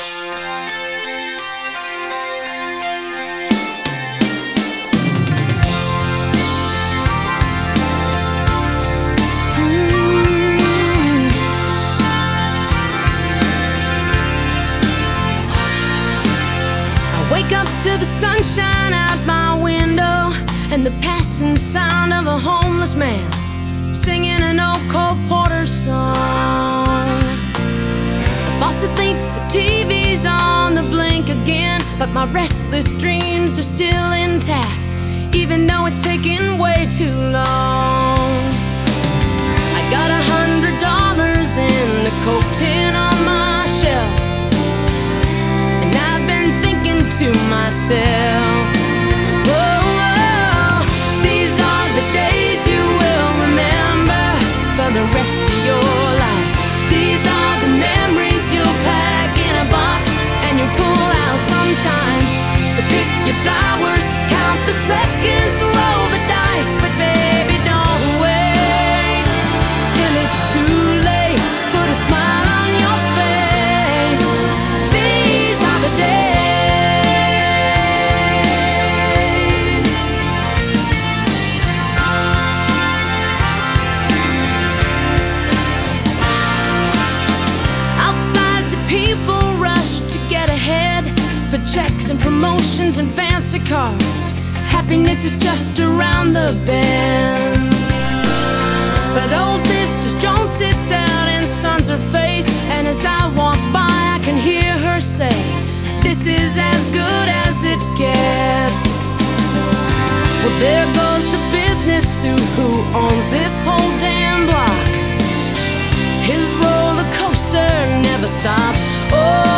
Wake up to the sunshine out my window and the passing sound of a homeless man singing an old Cole Porter song. The faucet thinks the TV's on the blink again, but my restless dreams are still intact, even though it's taken way too long. I got $100 in the Coke tin on my shelf, to myself, oh, these are the days you will remember for the rest of your life. These are the memories you'll pack in a box and you pull out sometimes. So pick your flowers, count the seconds, roll the dice, but baby, don't wait till it's too late. Put a smile on your face. These are the days. For checks and promotions and fancy cars, happiness is just around the bend. But old Mrs. Jones sits out in Sun's face, and as I walk by I can hear her say, this is as good as it gets. Well, there goes the business suit who owns this whole damn block. His roller coaster never stops. Oh,